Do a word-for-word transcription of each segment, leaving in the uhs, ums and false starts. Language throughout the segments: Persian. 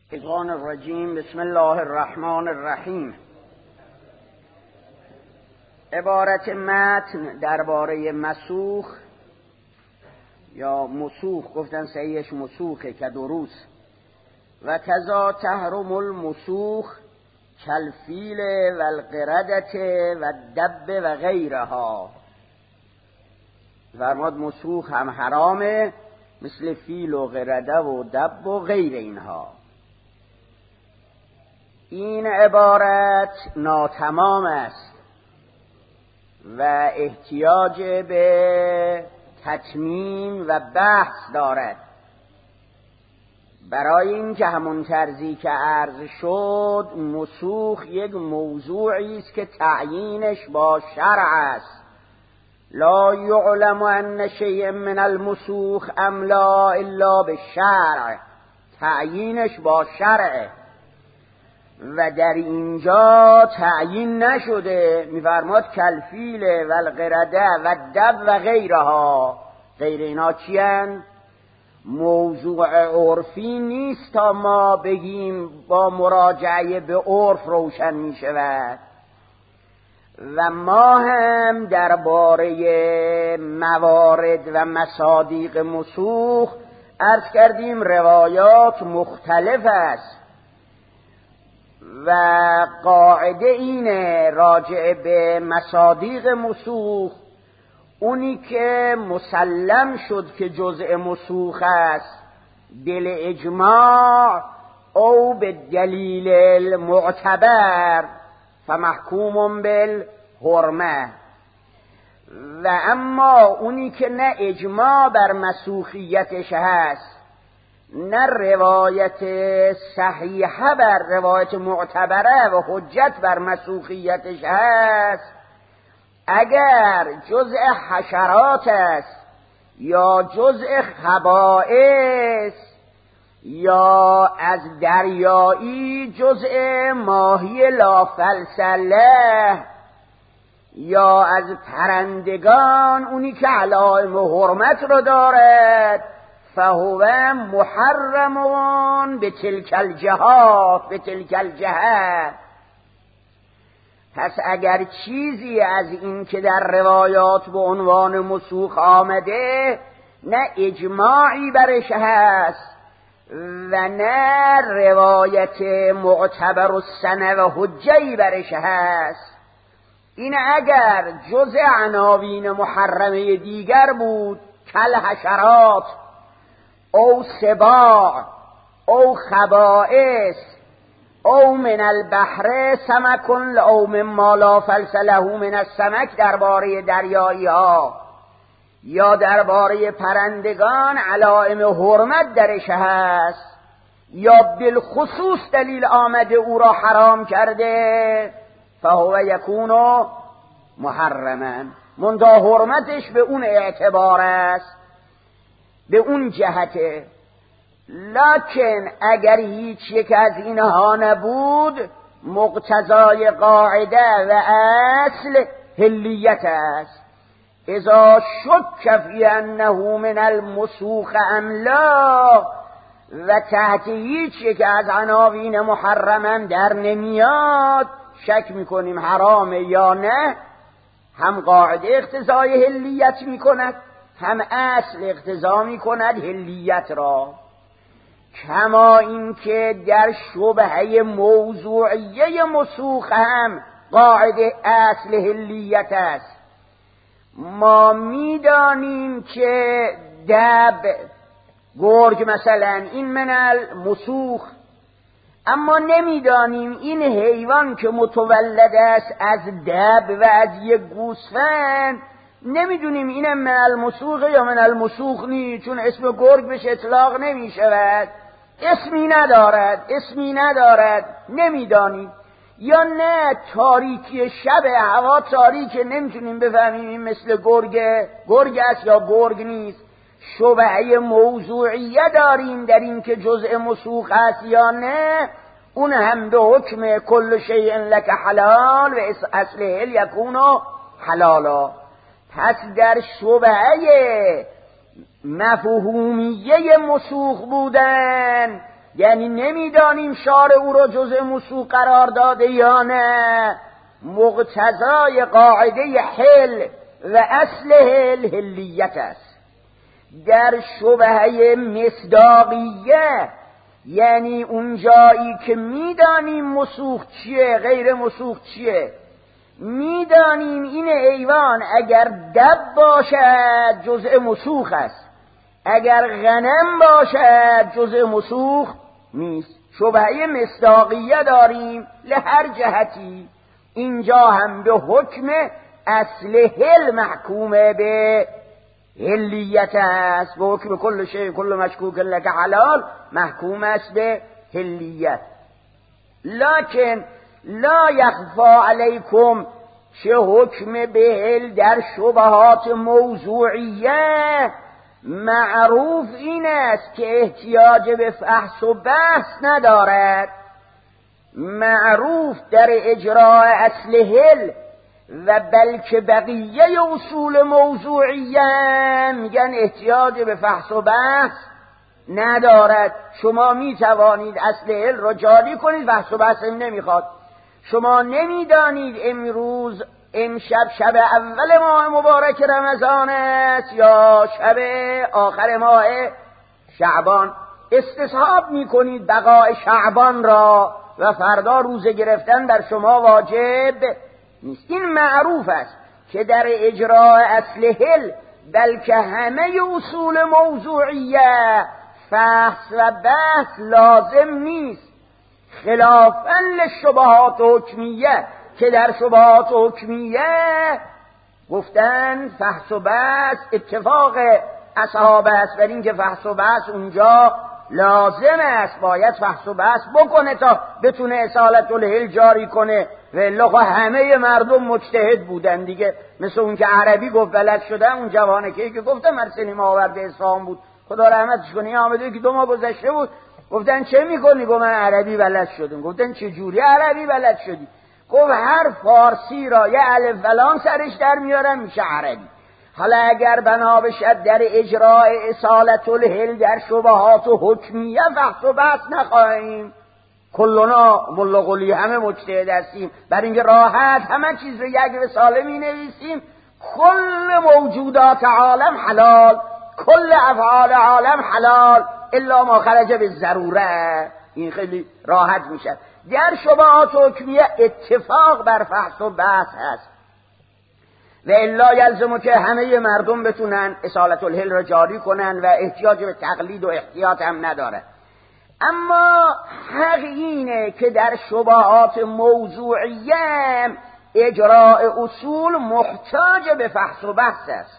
الشیطان الرجیم. بسم الله الرحمن الرحیم. عبارت متن درباره مسوخ یا مسوخ، گفتن صحیحش مسوخه که دروس و کذا تحرم المسوخ کالفیل و القردت و الدب و غیرها. فرماد مسوخ هم حرامه مثل فیل و قرده و دب و غیر اینها. این عبارت ناتمام است و احتیاج به تتمیم و بحث دارد. برای این که همون طرزی که عرض شد، مسوخ یک موضوعی است که تعیینش با شرع است. لا یعلم ان شیء من المسوخ ام لا الا بالشرع. تعیینش با شرع و در اینجا تعیین نشده. میفرماد کالفیل و القرده و الدب و غیرها. غیر اینا چی هن؟ موضوع عرفی نیست تا ما بگیم با مراجعه به عرف روشن می شود. و ما هم درباره موارد و مصادیق مسوخ عرض کردیم روایات مختلف است و قاعده اینه راجع به مصادیق مسوخ، اونی که مسلم شد که جزء مسوخ است دل اجماع او به دلیل المعتبر فمحکوم بالحرمه، و اما اونی که نه اجماع بر مسوخیتش هست نه روایت صحیحه بر روایت معتبره و حجت بر مسوخیتش هست، اگر جزء حشرات است یا جزء خبائث یا از دریایی جزء ماهی لافلسله یا از پرندگان اونی که علائم حرمت رو دارد، فهو محرمون به تلک الجهات به تلک الجهات. پس اگر چیزی از این که در روایات به عنوان مسوخ آمده نه اجماعی برش هست و نه روایت معتبر و سنه و حجه‌ای برش هست، این اگر جزء عناوین محرمه دیگر بود کل حشرات او سباع او خبائث او من البحر سمکن او مما لا فلسله من السمک، درباره دریایی ها یا درباره پرندگان علائم حرمت درش هست یا بالخصوص دلیل آمده او را حرام کرده، فهو یکون محرما. منتها حرمتش به اون اعتبار است، به اون جهته. لکن اگر هیچ یک از اینها نبود مقتضای قاعده و اصل حلیت است. اذا شک فی انه من المسوخ ام لا، و تحت هیچ یک از عناوین محرمم در نمیاد شک میکنیم حرامه یا نه، هم قاعده اقتضای حلیت میکند هم اصل اقتضا میکند حلیت را. کما این که در شبهه موضوعیه مسوخ هم قاعده اصل حلیت است. ما میدانیم که دب، گرگ مثلا، این من المسوخ، اما نمیدانیم این حیوان که متولد است از دب و از یک گوسفند، نمیدونیم این من المسوخ یا من المسوخ نی، چون اسم گرگ بهش اطلاق نمی شود، اسمی ندارد اسمی ندارد نمیدانیم. یا نه تاریکی شب، هوا تاریکه، نمیتونیم بفهمیم این مثل گرگ گرگ است یا گرگ نیست. شبهه موضوعیه داریم در این که جزء مسوخ است یا نه، اون هم به حکم کل شیء لک حلال و اصله یکون حلالا. پس در شبهه مفهومیه مسوخ بودن یعنی نمیدانیم شارع او را جزء موسوق قرار داده یا نه. مقتضای قاعده حل و اصل حل حلیت است. در شبهه مصداقیه، یعنی اون جایی که میدانیم مسوخ چیه غیر مسوخ چیه، میدانیم این حیوان اگر دب باشد جزء مسوخ است، اگر غنم باشد جزء مسوخ نیست. شبهه مصداقیه داریم لهر جهتی. اینجا هم به حکم اصل حل محکومه به حلیت است. به حکم کل شیء کل مشکوک لک حلال محکوم است به حلیت. لکن لا یخفا علیکم چه حکم به حل در شبهات موضوعیه معروف این است که احتیاج به فحص و بحث ندارد. معروف در اجراء اصل حل و بلکه بقیه اصول موضوعیه میگن احتیاج به فحص و بحث ندارد. شما می توانید اصل حل را جاری کنید، بحث و بحث نمیخواد. شما نمیدانید امروز امشب شب اول ماه مبارک رمضان است یا شب آخر ماه شعبان، استصحاب میکنید بقای شعبان را و فردا روزه گرفتن در شما واجب نیست. این معروف است که در اجراء اصل حل بلکه همه اصول موضوعیه فحص و بحث لازم نیست، خلافاً للشبهات حکمیه که در شبهات حکمیه گفتن فحص و بحث اتفاق اصحاب است بر این که فحص و بحث اونجا لازم است، باید فحص و بحث بکنه تا بتونه اصالت الحل جاری کنه. و الا همه مردم مجتهد بودن دیگه، مثل اون که عربی گفت بلد شدن، اون جوانه که که گفتم مرسلی ما آورده اسفهان بود خدا رحمتش کنه، آمده که دو ماه گذشته بود، گفتن چه میکنی؟ گفت من عربی بلد شدم. گفتن چه جوری عربی بلد شدی؟ گفت هر فارسی را یه الف و لام سرش در میارم میشه عربی. حالا اگر بنا بشد در اجراء اصالت الحل در شبهات و حکمیه بحث و بحث نخواهیم، کلنا ملا قلی همه مجتهد هستیم، بر اینکه راحت همه چیز رو یک رساله می نویسیم، کل موجودات عالم حلال، کل افعال عالم حلال الا ما خرج به ضروره. این خیلی راحت میشه. در شبهات حکمیه اتفاق بر فحص و بحث هست و الا یلزمه که همه مردم بتونن اصالت الحل را جاری کنن و احتیاج به تقلید و احتیاط هم نداره. اما حق اینه که در شبهات موضوعیه اجراء اصول محتاج به فحص و بحث است.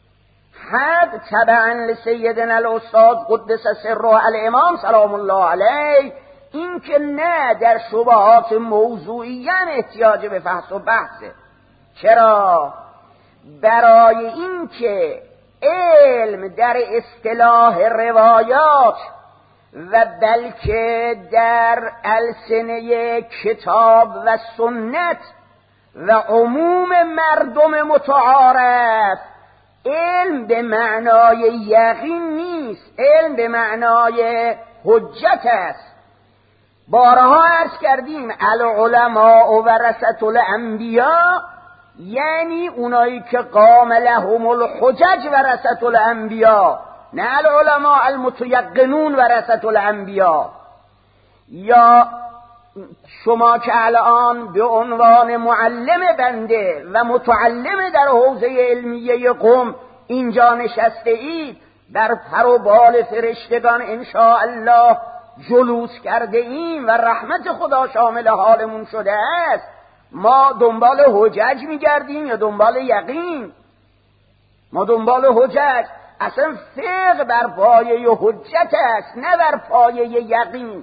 حد تبعا لسیدنا الاستاذ قدس سره الامام سلام الله علیه این که نه در شبهات موضوعیه احتیاج به فحص و بحثه. چرا؟ برای این که علم در اصطلاح روایات و بلکه در السنه کتاب و سنت و عموم مردم متعارف علم به معنای یقین نیست، علم به معنای حجت است. بارها عرض کردیم العلماء ورثة الانبیاء، یعنی اونایی که قام لهم الحجج ورثة الانبیاء، نه العلماء المتیقنون ورثة الانبیاء. یا شما که الان به عنوان معلم بنده و متعلم در حوزه علمیه قم اینجا نشسته اید، در پر و بال فرشتگان انشاءالله جلوس کرده ایم و رحمت خدا شامل حالمون شده است. ما دنبال حجج میگردیم یا دنبال یقین؟ ما دنبال حجج. اصلا فقه بر پایه حجت است نه بر پایه یقین.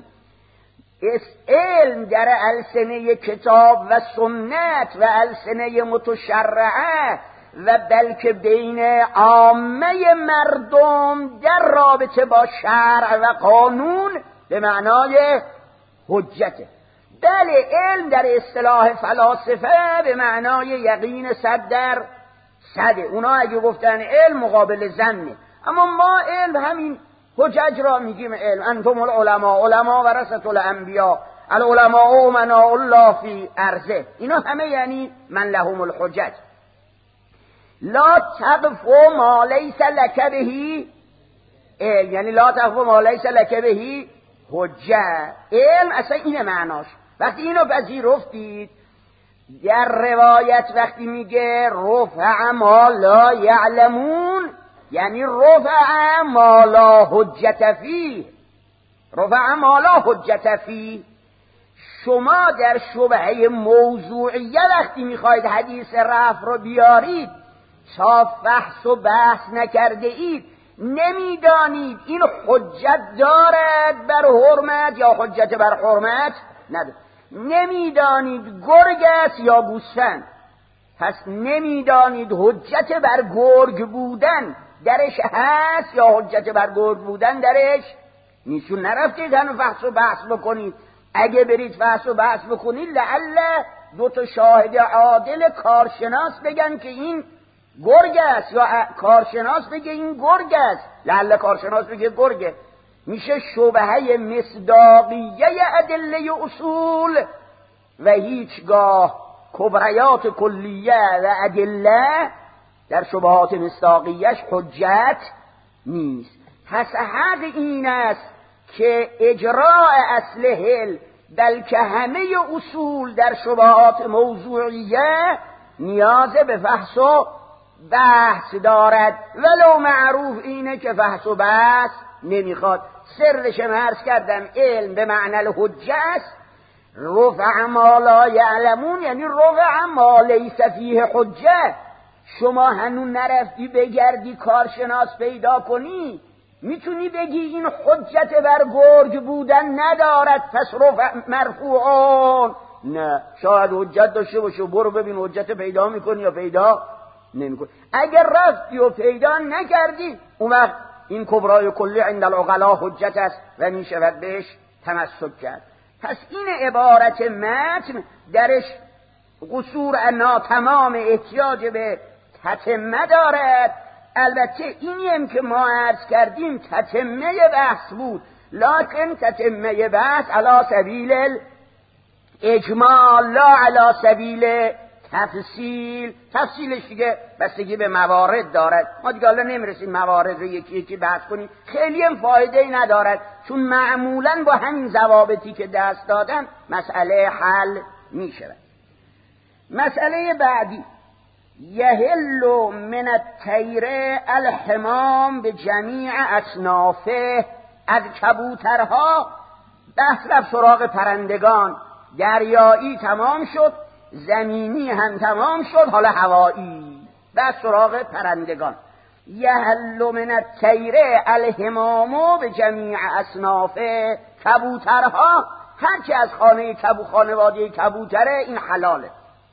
علم در السنه کتاب و سنت و السنه متشرعه و بلکه بین عامه مردم در رابطه با شرع و قانون به معنای حجته. بله علم در اصطلاح فلاسفه به معنای یقین صد در صده. اونا اگه گفتن علم مقابل ظنه، اما ما علم همین حجج را میگیم علم. انتم العلماء، علما ورثة الانبیاء، العلماء امناء الله فی ارضه. اینا همه یعنی من لهم الحجج. لا تقف ما لیس لک به علم، یعنی لا تقف ما لیس لک به حجه. علم اصلا اینه معناش. وقتی اینو پذیرفتید، در روایت وقتی میگه رفع ما لا یعلمون، یعنی رفع ما لا حجت فیه، رفع ما لا حجت فیه. شما در شبهه موضوعیه وقتی میخواید حدیث رفع رو بیارید، تا بحث و بحث نکرده اید، نمیدانید این حجت دارد بر حرمت یا حجت بر حرمت ندارد، نمیدانید گرگ است یا گوسفند، پس نمیدانید حجت بر گرگ بودن درش هست یا حجت بر گرگ بودن درش نیستون. نرفتید هنو بحث و بحث بکنید. اگه برید بحث و بحث بکنید، لعل دو تا شاهد عادل کارشناس بگن که این گرگ است، یا کارشناس بگه این گرگ است، لعل کارشناس بگه گرگه. میشه شبهه مصداقیه ادله اصول و هیچگاه کبریات کلیه و ادله در شبهات مصداقیش حجت نیست. پس حق این است که اجراء اصل حل بلکه همه اصول در شبهات موضوعیه نیاز به فحص و بحث دارد، ولو معروف اینه که فحص و بحث نمیخواد. سرش عرض کردم علم به معنی الحجه است. رفع ما لا یعلمون یعنی رفع ما لیس فیه حجه. شما هنوز نرفتی بگردی کارشناس پیدا کنی، میتونی بگی این حجت بر گرگ بودن ندارد پس رفع مرفوعون. نه، شاید حجت داشته باشه، برو ببین حجت پیدا میکنی یا پیدا نمیکنی. اگر رفتی و پیدا نکردی، اون وقت این کبرای کلی عند العقلا حجت است و میشود بهش تمسک کرد. پس این عبارت متن درش قصور ناتمام احتیاج به تتمه دارد. البته اینی هم که ما عرض کردیم تتمه بحث بود، لکن تتمه بحث علی سبیل اجمال لا علی سبیل تفصیل. تفصیلش دیگه بستگی به موارد دارد. ما دیگه حالا نمیرسیم موارد رو یکی یکی بحث کنیم، خیلی هم فایده ای ندارد، چون معمولا با همین ضوابطی که دست دادن مسئله حل میشه. مسئله بعدی، یحل من الطیر الحمام به جمیع اصنافه. از کبوترها بحث رفت سراغ پرندگان. دریایی تمام شد، زمینی هم تمام شد، حالا هوایی بحث سراغ پرندگان. یحل من الطیر الحمام به جمیع اصنافه. کبوترها هرچی از خانه کبو خانواده کبوتره این حلاله.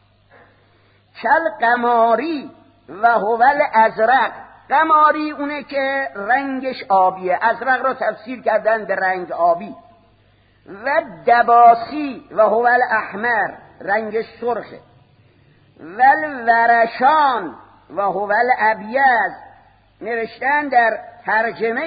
کل قماری و هو الازرق. قماری اونه که رنگش آبیه، ازرق رو تفسیر کردن به رنگ آبی. و دباسی و هو الاحمر، رنگش سرخه. و الورشان و هو الابیض، نوشتن در ترجمه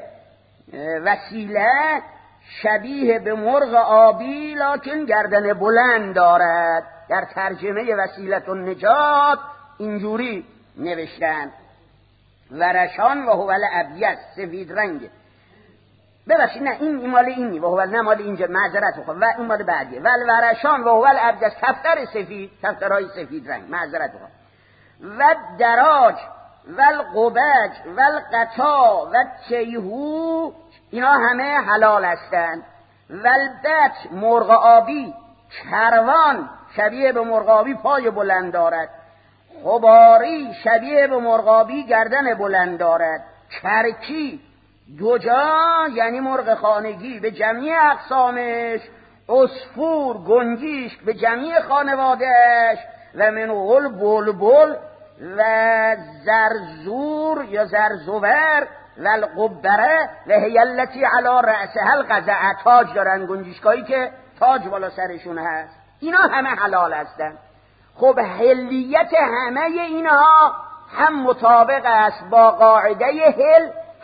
وسیله شبیه به مرغ آبی لکن گردن بلند دارد. در ترجمه وسیلة النجات اینجوری نوشتن ورشان و هو الابیض، سفید رنگه. ببخشید نه این مال اینی و هو نه مال اینجا، معذرت بخوام، و این مال بعدیه. و ورشان و هو الابیض، کفتر سفید، کفترهای سفید رنگ، معذرت بخوام. و دراج و القبج و القطا و تیهو، اینا همه حلال هستند. و البت، مرغ آبی. کروان، شبیه به مرغ آبی پای بلند دارد. خباری، شبیه به مرغ آبی گردن بلند دارد. کرکی، دوجا یعنی مرغ خانگی به جمعی اقسامش. عصفور، گنجیشک به جمعی خانوادهش. و منقل بلبل و زرزور یا زرزور و القبره و هیلتی علی رأسها القزعه، تاج دارن گنجیشکایی که تاج بالا سرشون هست. اینا همه حلال هستن. خب حلیت همه اینها هم مطابق است با قاعده حل،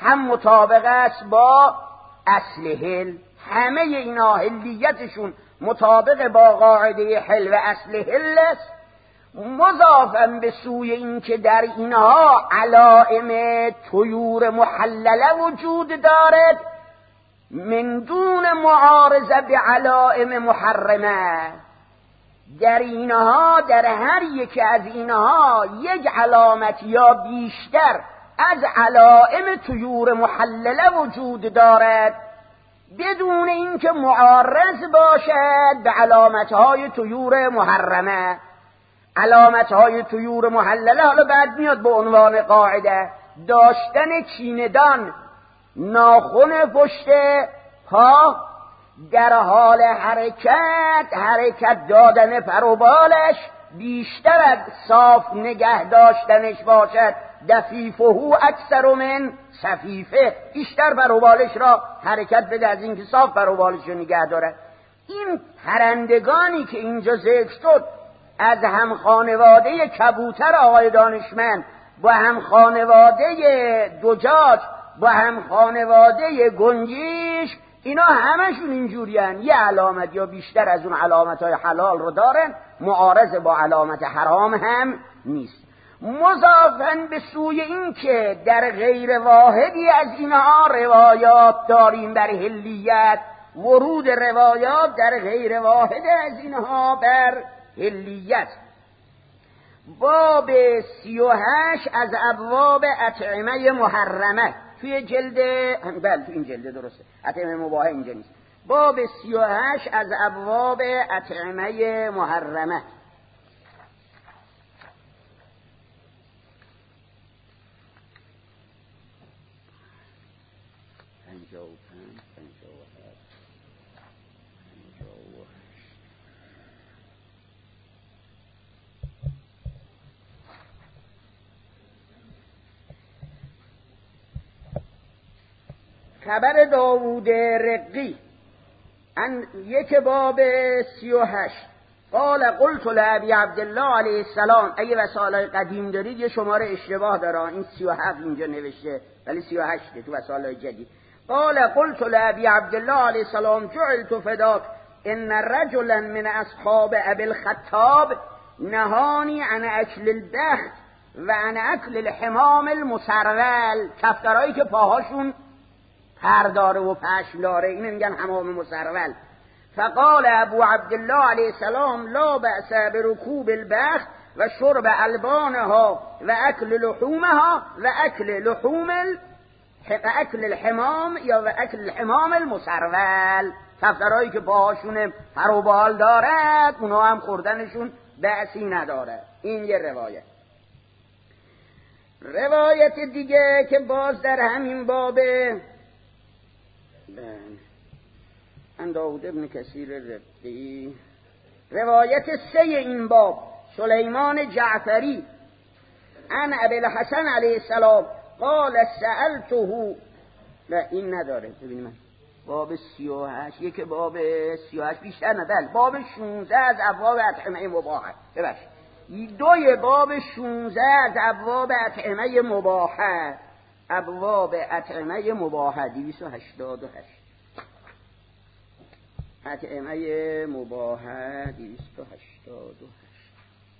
هم مطابق است با اصل حل. همه اینا حلیتشون مطابق با قاعده حل و اصل حل است، مضافاً به سوی این که در اینها علائم طیور محلله وجود دارد من دون معارضه به علائم محرمه. در اینها، در هر یک از اینها یک علامت یا بیشتر از علائم طیور محلله وجود دارد بدون اینکه معارض باشد به علامتهای طیور محرمه. علامتهای طیور محلله حالا بعد میاد به عنوان قاعده: داشتن چیندان ناخن پشت پا، در حال حرکت حرکت دادن پروبالش بیشتر از صاف نگه داشتنش باشد، دفیفهو اکثر من صفیفه، بیشتر پروبالش را حرکت بده از اینکه صاف پروبالش رو نگه دارد. این پرندگانی که اینجا ذکر شد از هم خانواده کبوتر آقای دانشمند با هم خانواده دجاج با هم خانواده گنجیش، اینا همشون اینجورین، یه علامت یا بیشتر از اون علامتهای حلال رو دارن، معارض با علامت حرام هم نیست. مضافاً به سوی این که در غیر واحدی از اینها روایات داریم بر حلیت، ورود روایات در غیر واحد از اینها بر حلیت. باب سی و هشت از ابواب اطعمه محرمه توی جلد، بله تو این جلد درسته، اطعمه مباحه اینجا نیست. باب سی و هشت از ابواب اطعمه محرمه. پنجاه و پنج، پنجاه و هفت، پنجاه و هشت. خبر داوود رقی ان یک باب سی و هشت. قال قلت لابی عبدالله علیه السلام، اگه وسائل قدیم دارید یه شماره اشتباه داره، این سی و هفت اینجا نوشته ولی سی و هشت تو وسائل جدید. قال قلت لابی عبدالله علیه السلام جعلت فداک ان رجلا من اصحاب ابي الخطاب نهانی عن اکل البخت و عن اکل الحمام المسرول. کفترهایی که پاهاشون پر داره و پشم داره، اینو میگن حمام مسرول. فقال ابو عبدالله علیه السلام لا بأس برکوب البخت و شرب البانها و اکل لحومها و اکل لحوم ال... اکل الحمام یا و اکل الحمام المسرول. کفترهایی که پاهاشون پر و بال دارد اونا هم خوردنشون بأسی نداره. این یه روایت. روایت دیگه که باز در همین بابه ان داود ابن کثیر رقی، روایت سه این باب سلیمان جعفری ان ابی الحسن علیه السلام قال سألته. نه این نداره، ببینیم من باب سی و هشت، یک باب سی و هشت بیشتر نداره، باب شونزده از ابواب اطعمه مباحه، ببخشید دوی باب شونزده از ابواب اطعمه مباحه، ابواب اطعمه مباحه دویست و هشتاد و هشت. اطعمه مباحه دویست و هشتاد و هشت.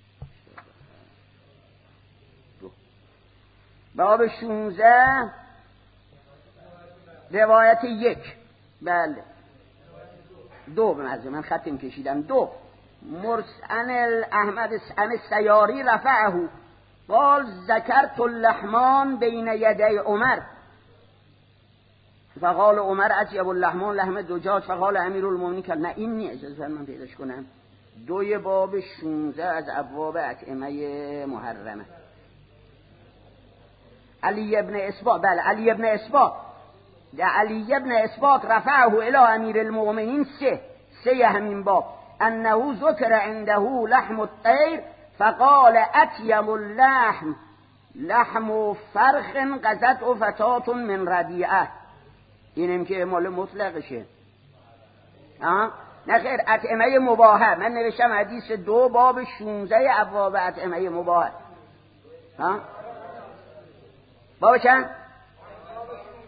باب شونزده روایت یک، بله دو، بنظر من خطم کشیدم دو. مرسن احمد ان سیاری رفعه قال ذکرت اللحمان بین یدی عمر فقال عمر اطیب اللحمان لحم دجاج فقال امیر المؤمنین که نه این نیست، اجازه من پیداش کنم. دوی باب شونزده از ابواب اطعمه محرمه. علی ابن اسباط، بله علی ابن اسباط، علی ابن اسباط رفعه الی امیر المؤمنین سه سه همین باب انه ذکر عنده لحم الطیر فقال اطیب اللحم لحم فرخ قزت فتات من ردیعه. اینم که مال مطلقشه. ها نه خیر، اطعمه مباحه من نوشتم حدیث دو باب شونزده ابواب اطعمه مباحه. ها باب چند؟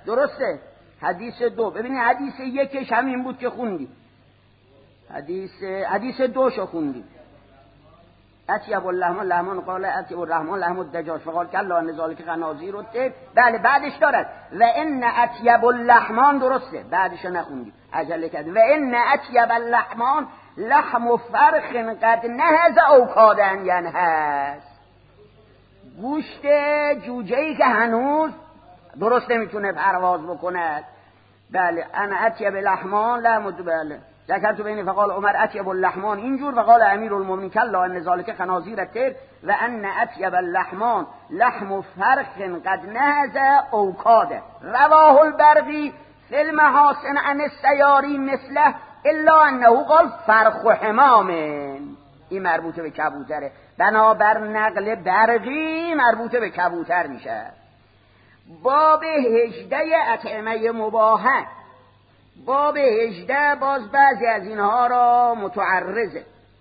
درسته؟ حدیث دو. ببینید حدیث یکش همین بود که خوندی، حدیث حدیث دوشو خوندی. اطیب اللحم لحمان قال اطیب الرحمن لحم الدجاج فقال کلا ان ذلک خنازیر الطیر. بله بعدش دارد و ان اطیب اللحمان، درسته بعدشو نخوندی عجله کرد. و ان اطیب اللحمان لحم فرخ قد نهز اوکادن ینهز، گوشت جوجه‌ای که هنوز درست نمیتونه پرواز بکند. بله انا اطیب اللحمان لحم، بله ذکرت بین فقال عمر اطیب اللحمان اینجور و قال امیر المؤمنین کلا ان ذلک خنازیر الطیر و ان اطیب اللحمان لحم فرخ قد نهز اوکاده. رواه البرقی فی المحاسن عن السیاری مثله الا انه قال فرخ و حمام، این مربوطه به کبوتره، بنابر نقل برقی مربوطه به کبوتر میشه. باب هجده اطعمه مباحه. باب هجده باز بعضی از اینها را متعرضه.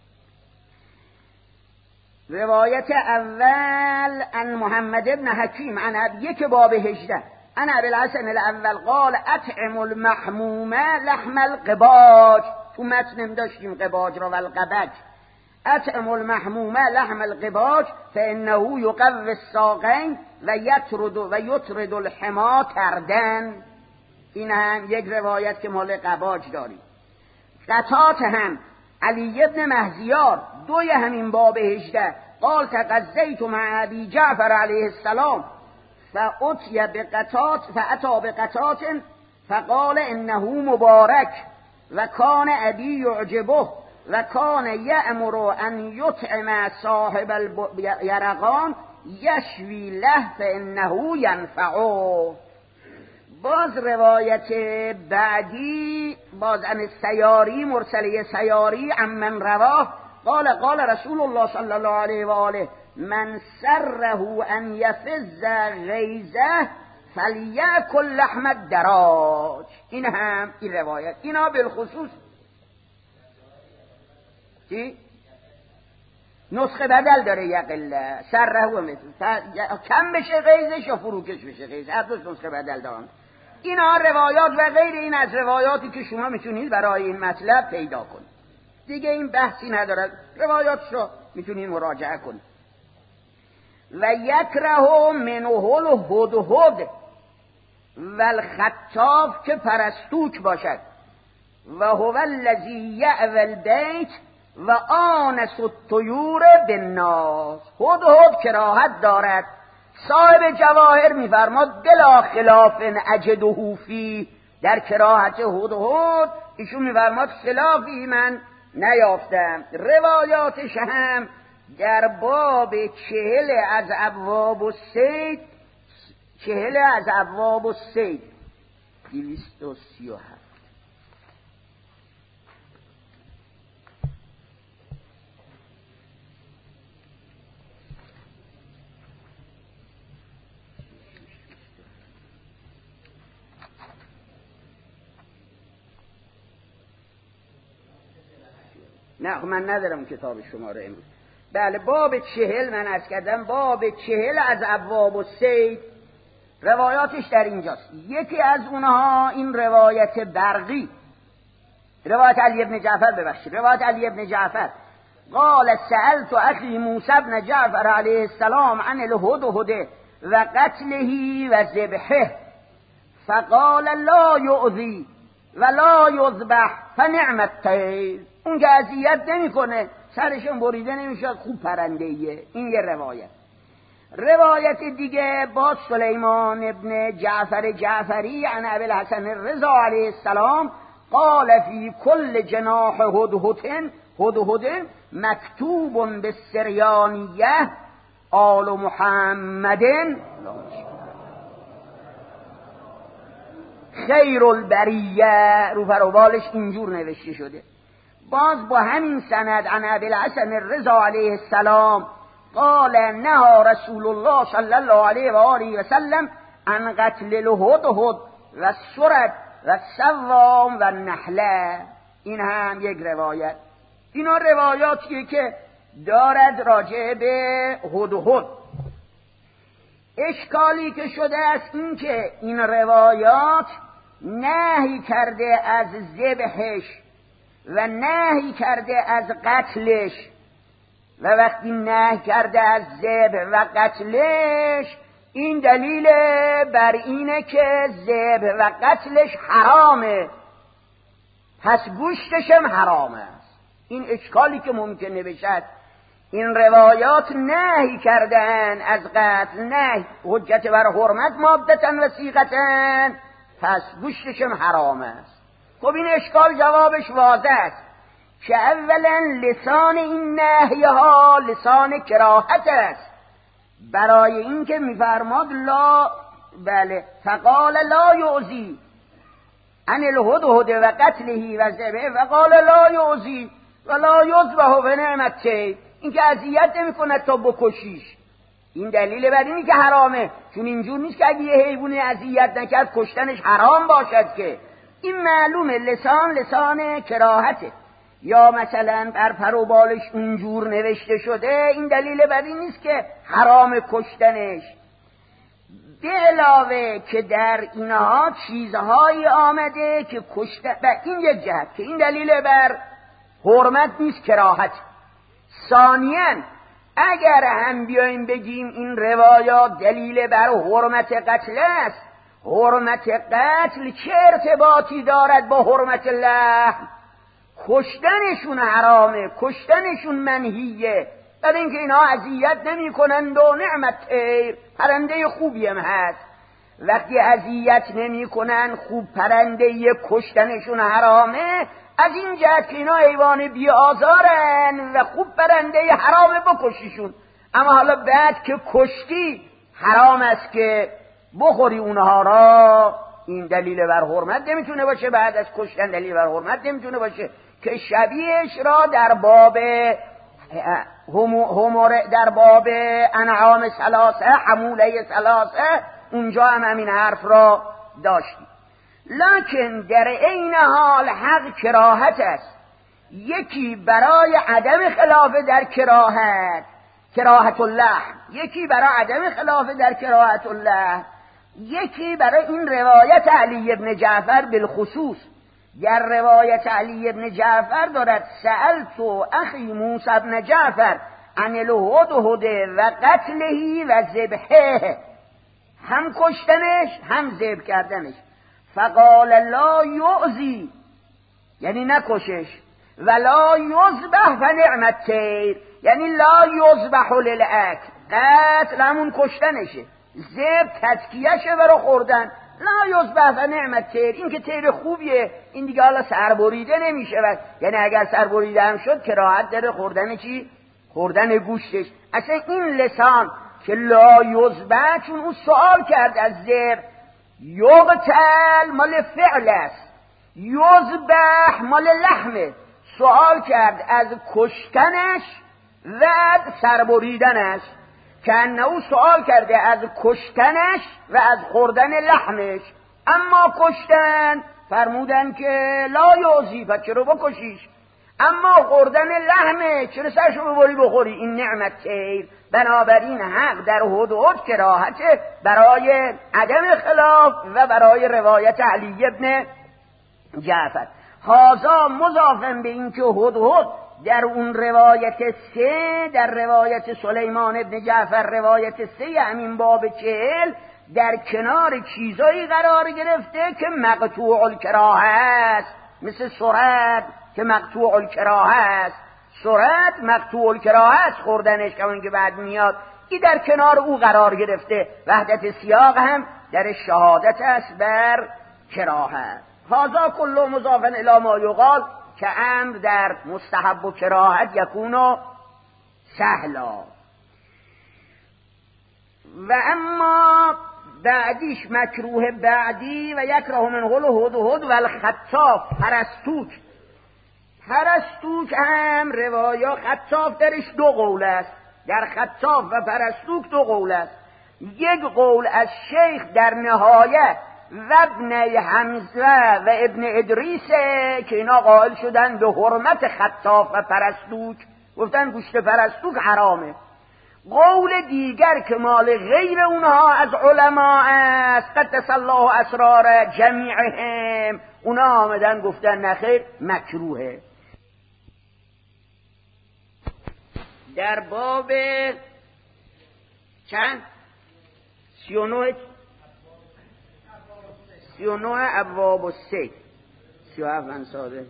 روایت اول عن محمد ابن حکیم عن یک باب هجده عن ابی الحسن الاول قال اطعم المحمومه لحم القباج. تو متن داشتیم قباج را و القبج. اطعم المحمومه لحم القباج فانه یقوی الساقین و یطرد و یطرد الحما تردن. این هم یک روایت که مال قباج داریم. قطات هم علی ابن مهزیار دوی همین باب هجده قال تغذیت مع ابی جعفر علیه السلام فأتی بقطات فأتا بقطات فقال انه مبارک و کان ابی یعجبه و کان یأمر ان یطعم صاحب اليرقان یشوی له فانه ینفعه. باز روایت بعدی باز عن سیاری مرسله سیاری عمن رواه قال قال رسول الله صلی الله علیه و آله من سره ان یفز غیظه فلیأکل لحم الدراج. این هم این روایت اینا بالخصوص چی؟ نسخه بدل داره یقل سره و مثل کم بشه غیظش یا فروکش بشه غیظ، هر دوش نسخه بدل دارن. اینا روایات و غیر این از روایاتی که شما میتونید برای این مطلب پیدا کنید، دیگه این بحثی ندارد، روایاتشو میتونید مراجعه کنید. و یکره منه الهدهد و الخطاف که پرستوک باشد و هو الذی یأوی البیت و آنس الطیور بالناس. هدهد کراهت دارد. صاحب جواهر میفرماد بلا خلاف اجده فی، در کراهت هدهد ایشون میفرماد خلافی من نیافتم. روایاتش هم در باب چهل از ابواب الصید، چهل از ابواب الصید دویست و سی و هفت. نه من ندارم کتاب شماره امروز. بله باب چهل من عرض کردم، باب چهل از ابواب الصید روایاتش در اینجاست. یکی از اونها این روایت برقی، روایت علی ابن جعفر، ببخشید روایت علی ابن جعفر قال سألت اخی موسی ابن جعفر علیه السلام عن الهدهد و قتله و ذبحه فقال لا یؤذی ولا یذبح فنعم الطیر. اون که اذیت نمی کنه، سرشون بریده نمیشه، خوب پرنده ایه. این یه روایت. روایت دیگه با سلیمان ابن جعفر جعفری عن ابی الحسن الرضا علیه السلام قال فی کل جناح هدهد هدهد مکتوب بالسریانیه آل محمد خیر البریه. رو پروبالش اینجور نوشته شده. باز با همین سند عن ابی الحسن الرضا علیه السلام قال نهى رسول الله صلی الله علیه و آله و سلم عن قتل الهدهد و السرد و السوام و النحله. این هم یک روایت. اینا روایاتیه که دارد راجع به هدهد. اشکالی که شده است این که این روایات نهی کرده از ذبحش و نهی کرده از قتلش، و وقتی نهی کرده از ذبح و قتلش این دلیل بر اینه که ذبح و قتلش حرامه، پس گوشتش هم حرام است. این اشکالی که ممکنه بشد، این روایات نهی کردن از قتل، نهی حجت بر حرمت مادتا و صیغتا، پس گوشتش هم حرام است. خب این اشکال جوابش واضح است که اولا لسان این نهی ها لسان کراهت است، برای این که میفرماد لا بله فقال لا یعزی عن الهدهد و قتله و ذبحه فقال لا یعزی و لا یذبح بنعمت، این که اذیت نمیکنه تا بکشیش. این دلیل بر اینی که حرامه، چون اینجور نیست که اگه یه حیوانی اذیت نکرد کشتنش حرام باشد که. این معلومه لسان لسان کراهته، یا مثلا بر پر و بالش اونجور نوشته شده، این دلیل بر این نیست که حرام کشتنش. به علاوه که در اینها چیزهایی آمده که کشتن، و این یک جهت که این دلیل بر حرمت نیست، کراهت. ثانیاً اگر هم بیایم بگیم این روایات دلیل بر حرمت قتل است، حرمت قتل چه ارتباطی دارد با حرمت لحم؟ کشتنشون حرامه، کشتنشون منهیه، در اینکه اینا اذیت نمی کنند و نعمت پرنده خوبی هم هست. وقتی اذیت نمی کنند خوب پرنده کشتنشون حرامه، از این جهت که اینا حیوان بی آزارن و خوب پرنده حرامه بکشیشون. اما حالا بعد که کشتی حرام است که بخوری اونها را، این دلیل بر حرمت نمیتونه باشه. بعد از کشتن دلیل بر حرمت نمیتونه باشه که شبیهش را در باب همور در باب انعام ثلاثه حموله ثلاثه اونجا هم همین حرف را داشتیم. لکن در عین حال حق کراهت است، یکی برای عدم خلاف در کراهت کراهت اللحم، یکی برای عدم خلاف در کراهت اللحم، یکی برای این روایت علی ابن جعفر بالخصوص. در روایت علی ابن جعفر دارد سألت اخی موسی ابن جعفر عن الهدهد و قتله و ذبحه، هم کشتنش هم ذبح کردنش. فقال لا یعزی، یعنی نکشش، ولا یذبح فنعمت طیر، یعنی لا یذبح للاکل، قتل همون کشتنشه، ذبح تزکیهشه برای خوردن. لا یذبح فنعمت طیر، این که طیر خوبیه، این دیگه حالا سربریده نمیشه، و یعنی اگر سربریده هم شد کراهت داره خوردن چی؟ خوردن گوشتش. اصلا این لسان که لا یذبح، چون اون سوال کرد از ذبح، یقتل مال فعل است، یذبح مال لحمه، سوال کرد از کشتنش و سربریدنش، که انه سوال کرده از کشتنش و از خوردن لحمش. اما کشتن فرمودن که لا یعزی، پس چرا بکشیش؟ اما خوردن لحمه چرا سرشو ببری بخوری؟ این نعمت تیر. بنابراین حق در هدهد کراهته برای عدم خلاف و برای روایت علی ابن جعفر. هذا مضافن به این که هدهد در اون روایت سه، در روایت سلیمان ابن جعفر روایت سه همین باب چهل، در کنار چیزایی قرار گرفته که مقطوع الکراهه است، مثل سرد که مقطوع الکراهه است. سرد مقطوع الکراهه است خوردنش، که اون که بعد میاد این در کنار او قرار گرفته. وحدت سیاق هم در شهادت است بر کراهه. هذا کل مضافن الی ما یقال، که امر در مستحب و کراهت یکونو سهلا. و اما بعدیش مکروه بعدی و یکره من غل هدهد و الخطاف پرستوک. پرستوک هم روایا خطاف درش دو قول است، در خطاف و پرستوک دو قول است. یک قول از شیخ در نهایه و ابن حمزه و ابن ادریسه که اینا قائل شدن به حرمت خطاف و پرستوک، گفتن گوشت پرستوک حرامه. قول دیگر که مال غیر اونها از علما است، قدس الله اسرار جمیعهم، اونها آمدن گفتن نخیر مکروهه. در باب چند؟ سی و نه سی و نه ابواب و سی سی و هفت من ساده.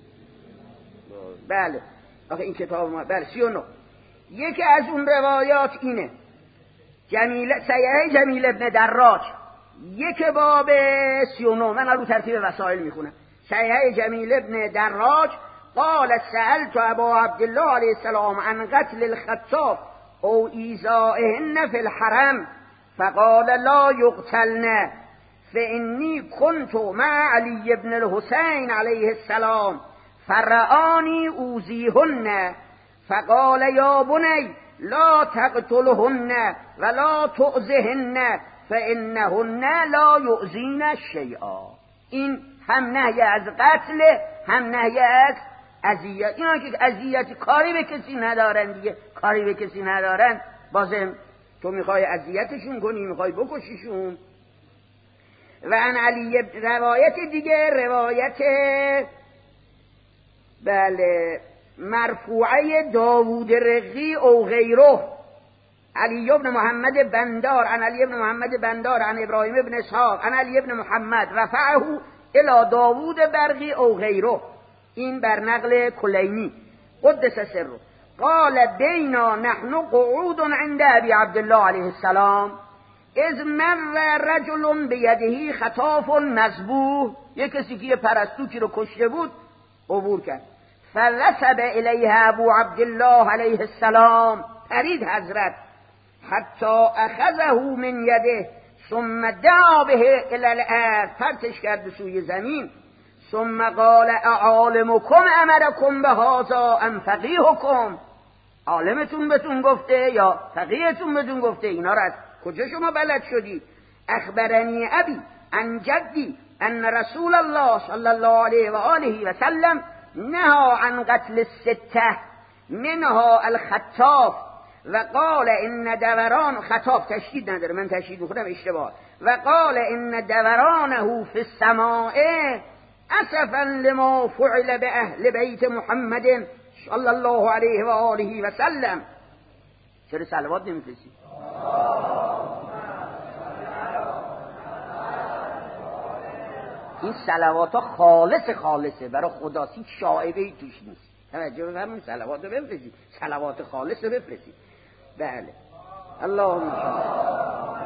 بله آخه این کتاب ما بله سی و نه. یکی از اون روایات اینه جمیل سیحه جمیل ابن دراج، یک باب سی و نه، من رو ترتیب وسائل میخونم. سیحه جمیل ابن دراج قال سألت ابا عبدالله علیه السلام عن قتل الخطاف او ایذائهن فی الحرم فقال لا یقتلن فإنی كنت مع علی بن الحسین علیه السلام فرعانی اوزیهن فقال یا بنی لا تقتلهن ولا تؤذهن فإنهن لا یؤذین شیئا. این هم نهی از قتل هم نهی از اذیت. اینا که اذیت کاری به کسی ندارن دیگه، کاری به کسی ندارن، بازم تو میخوای اذیتشون کنی، میخوای بکشیشون. و عن علی روایت دیگه روایت بله مرفوعه داوود رقی او غیره علی ابن محمد بندار عن علی ابن محمد بندار عن ابراهیم ابن اسحاق عن علی ابن محمد رفعه الى داوود برقی او غیره، این بر نقل کلینی قدس سره. قال بینا نحن قعود عند ابی عبدالله علیه السلام اذ مر رجل بیده خطاف مذبوح، یک کسی که یه پرستوکی رو کشته بود عبور کرد. فنسب الیه ابو عبدالله علیه السلام، پرید حضرت حتی اخذه من یده ثم دعا به الی الارض، پرتش کرد به سوی زمین. ثم قال اعالمکم امرکم بهذا ام فقیهکم، عالمتون بهتون گفته یا فقیهتون بهتون گفته؟ اینا را از کجا شما بلد شدی؟ اخبرنی ابی عن جدی ان رسول الله صلی الله علیه و آله و سلم نهى عن قتل السته منها الخطاف و قال ان دوران خطاف تشدید نداره، من تشدید میکنم اشتباه، و قال ان دورانه فی السماء اسفا لما فعل به اهل بیت محمد صلی الله علیه و آله و سلم. چرا صلوات نمیفرستی؟ این صلوات ها خالص خالصه برای خدا، هیچ شائبه ای توش نیست. توجه بفرمایید، صلوات رو بفرستید، صلوات خالص رو بفرستید. بله اللهم صل.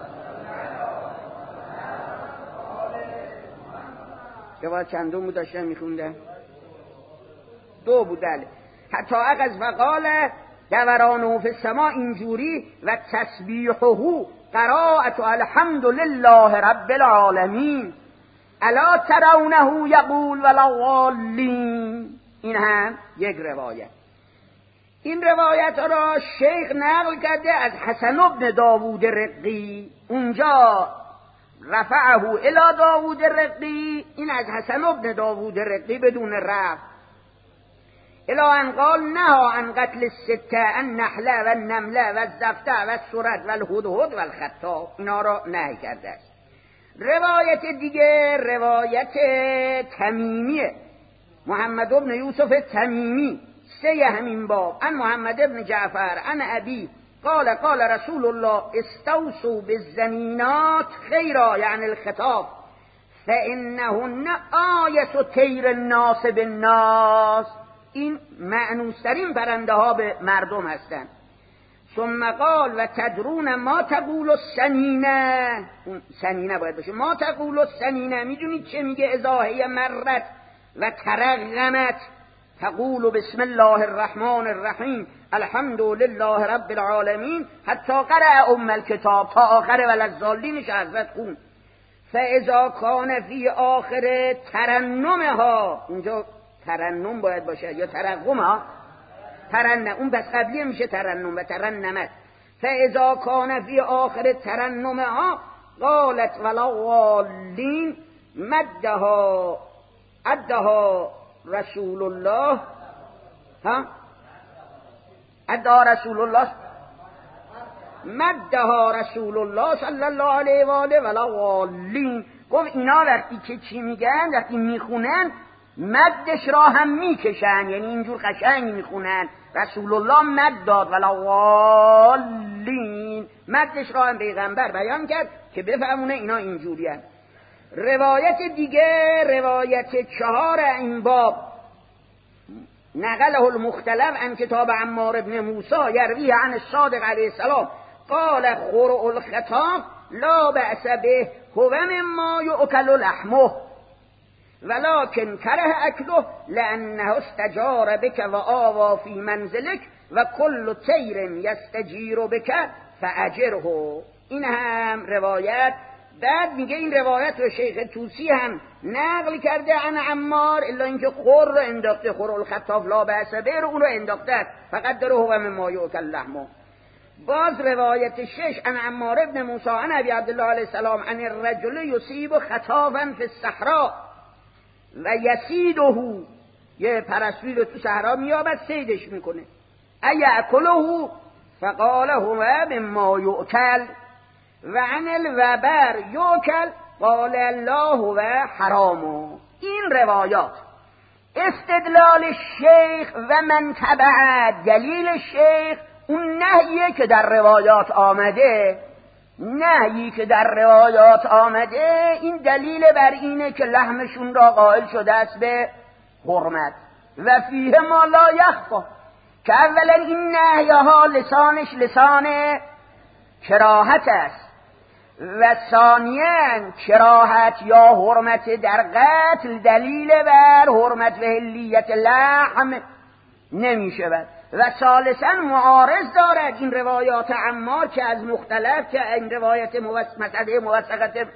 که باید چندون بود داشتن میخوندن؟ دو بود. بله حتی اقز فقال دورانه فی السماء اینجوری و تسبیحه قراءت الحمد لله رب العالمین الا ترونه یقول ولضالین. این هم یک روایت. این روایت را شیخ نقل کرده از حسن بن داوود رقی، اونجا رفعه الی داوود رقی، این از حسن بن داوود رقی بدون رفع. الی ان قال نهى عن قتل السته النحله و النمله و الزفته و السرد و الهدهد و الخطاف، اینا را نهی کرده است. روایت دیگه روایت تمیمیه، محمد بن یوسف تمیمی، سه همین باب. ان محمد بن جعفر ان ابی قال قال رسول الله استوصوا بالزنینات خیرا، یعنی الخطاف، فانهن آیس طیر الناس بالناس، این معنوسترین پرنده ها به مردم هستند. ثم قال و تدرون ما تقول السنینه، سنینه باید باشه، ما تقول السنینه، میدونید چه میگه؟ اذا هی مرت و ترغمت تقول بسم الله الرحمن الرحیم الحمد لله رب العالمین حتی قرأ ام الکتاب، تا آخر وللضالینش حضرت خون. فاذا کان فی آخر ترنمها، اونجا ترنم باید باشه یا ترغم ها، ترنم، اون بس قبلی میشه ترنم و ترنمت. فاذا کان فی آخر ترنمها قالت ولضالین مدها ادها رسول الله ها ادها رسول الله مدها رسول الله صلی الله علیه و آله ولا ضالین. گفت اینا وقتی که چی میگن، وقتی میخونن مدش را هم میکشن، یعنی اینجور قشنگ میخونن. رسول الله مد داد ولا ضالین، مدش را هم پیغمبر بیان کرد که بفهمونه اینا اینجوری هست. روایت دیگه، روایت چهار این باب، نقله المختلف عن کتاب عمار ابن موسی یروی عن الصادق علیه السلام قال خرع الخطاب لا بأس به هو مما یؤکل لحمه ولكن کره اکله لانه استجار بك و آوا فی منزلک و کل طیر یستجیر بك فاجره. این هم روایت. بعد میگه این روایت رو شیخ طوسی هم نقل کرده عن عمار، الا اینکه خور رو انداخته، خور الخطاف لا بأس به رو اون رو انداخته، فقط داره هو مما یؤکل لحمه. باز روایت شش عن عمار ابن موسی عن ابی عبدالله علیه السلام عن الرجل یصیب خطافا فی الصحراء و یسیده، یه پرستوی رو تو صحرا میابد صیدش میکنه، ایأکله فقال هو مما یؤکل و عن الوبر یؤکل قال الله و حرام. این روایات استدلال شیخ و من تبع دلیل شیخ اون نهیه که در روایات آمده، نهیی که در روایات آمده این دلیل بر اینه که لحمشون را قائل شده است به حرمت و فیه ما لا یخفا، که اولا این نهیه ها لسانش لسان کراهت است و ثانیاً کراهت یا حرمت در قتل دلیل بر حرمت و حلیت لحم نمی شود و ثالثاً معارض دارد این روایات عمار که از مختلف، که این روایت مسعده موثقه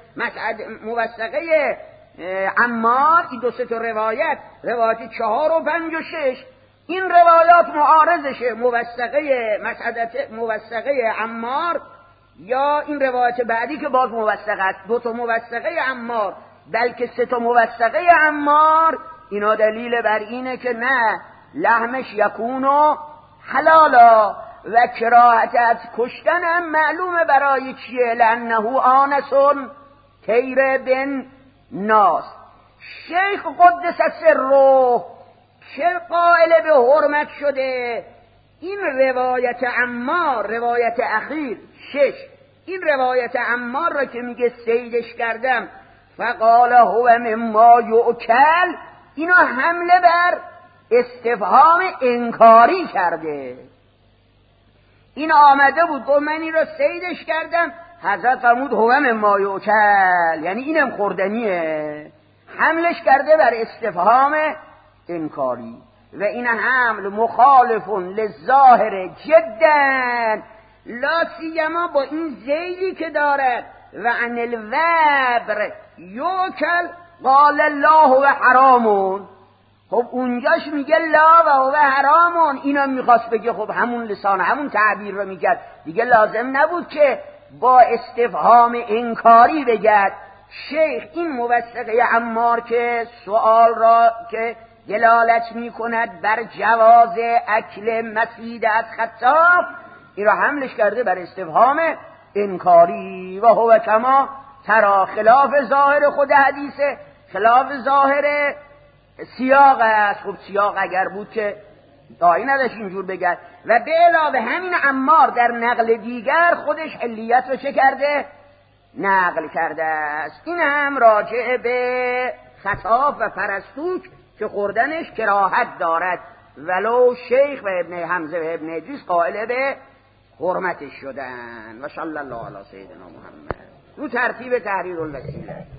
موثقه عمار، این دو سه تا روایت، روایت چهار و پنج و شش، این روایات معارضشه، موثقه مسعده موثقه عمار یا این روایت بعدی که باز موثقه است. دو تا موثقه عمار بلکه سه تا موثقه عمار، اینا دلیل بر اینه که نه، لحمش یکونو حلالا و کراهت از کشتن هم معلومه برای چیه، لانه آنسون تیر بن ناس. شیخ قدس سره که قائل به حرمت شده این روایت عمار، روایت اخیر شش، این روایت عمار را که میگه سیدش کردم فقال هو مما یؤکل، اینا حمله بر استفهام انکاری کرده. این آمده بود گفت من این را سیدش کردم، حضرت فرمود هو مما یؤکل، یعنی اینم خوردنیه، حملش کرده بر استفهام انکاری. و این حمل مخالف للظاهر جدا، لا سیما با این زیدی که دارد و عن الوبر یوکل قال الله و حرامون. خب اونجاش میگه لا و هو حرامون، اینا میخواست بگه خب همون لسان همون تعبیر رو میگه دیگه، لازم نبود که با استفهام انکاری بگد. شیخ این موثقه عمار که سوال را که دلالت میکند بر جواز اکل مسید از خطاف، این را حملش کرده بر استفهام انکاری. و هو کما ترا، خلاف ظاهر خود حدیثه، خلاف ظاهر سیاق است. خب سیاق اگر بود که داعی نداشت اینجور بگد. و به علاوه همین عمار در نقل دیگر خودش حلیت رو چه کرده؟ نقل کرده است. این هم راجع به خطاف و پرستوک که خوردنش کراهت دارد، ولو شیخ و ابن حمزه و ابن ادریس قائل به حرمتش شدن. و صلی الله علی سیدنا محمد. رو ترتیب تحریر الوسیله.